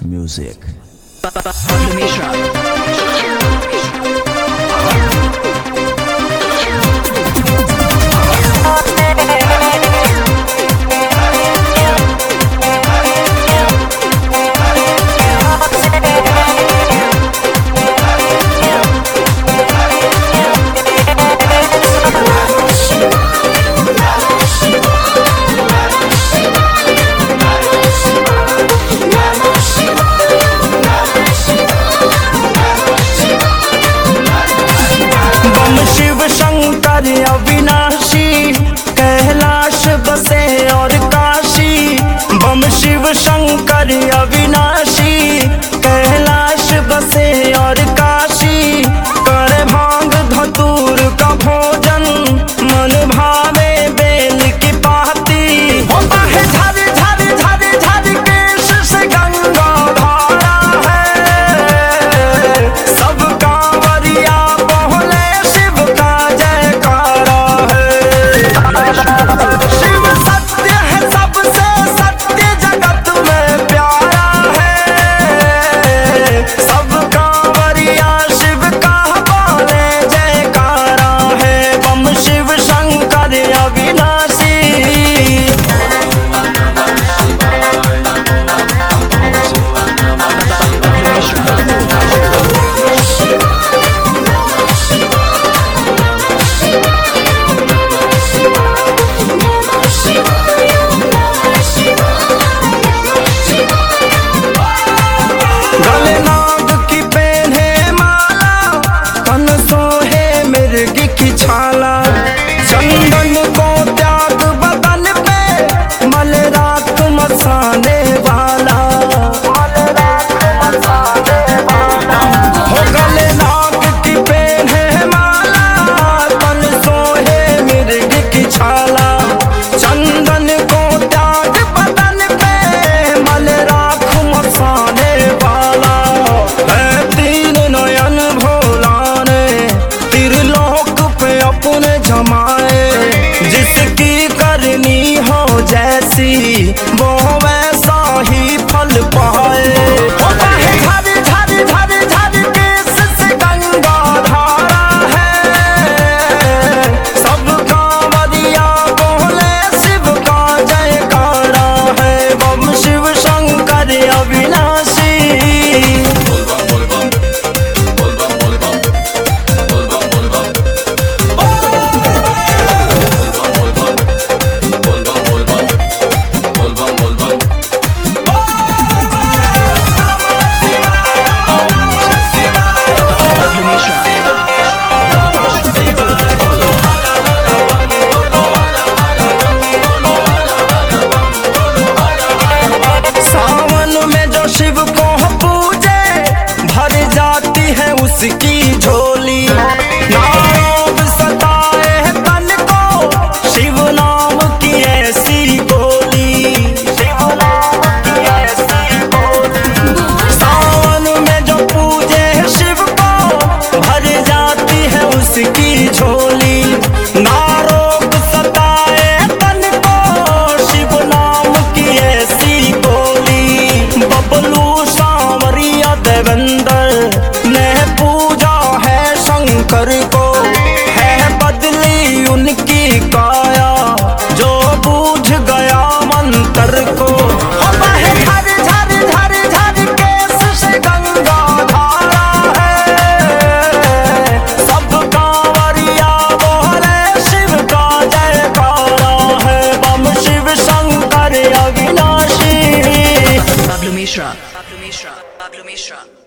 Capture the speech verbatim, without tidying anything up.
music. Pablo Mishra. Shiv Shankar अविनाशी कैलाश बसे और काशी। बम शिव शंकर अविनाशी कैलाश बसे और काशी। कर भांग धतूर का भोजन मन भावे बेल की पाती। होता है झर झर झर झर केश से गंगा धारा है। सब कांवरिया बोले शिव का जयकारा है। शिव सत्य है सबसे सत्य जगत में प्यारा है। सब कांवरिया शिव का बोले जयकारा है। बम शिव शंकर अविनाशी। गले नाग की पहने माला तन सोहे मिर्ग की छाला। चंदन को त्याग बदन पे मल रात मसाने वाला। हो गले नाग की पहने माला तन सोहे मिर्ग की छाला। चंदन को त्याग बदन पे मल राख मसाने वाला है। तीन नयन भोला ने त्रिलोक पे अपने जमाए। जिसकी करनी हो जैसी वो वैसा ही फल पाए। होता है झर झर झर झर केश से गंगा धारा है। सब कांवरिया बोले शिव का जयकारा है। बम शिव शंकर अविनाशी। Pablo Mishra. सावन में जो शिव को पूजे भर जाती है उसकी झोली। नाम सताए तन को शिव नाम की ऐसी गोली। शिव नाम की ऐसी गोली। सावन में जो पूजे शिव को भर जाती है उसकी झोली। नारोग सताए तन को शिव नाम की ऐसी गोली। बबलू सांवरिया देवेंद्र ने पूजा है शंकर को। है बदली उनकी काया जो बूझ गया मंत्र को। होता है झर झर झर झर केश से गंगा धारा है। सब कांवरिया बोले शिव का जयकारा है। बम शिव शंकर अविनाशी। Pablo Mishra. Pablo Mishra. Pablo Mishra.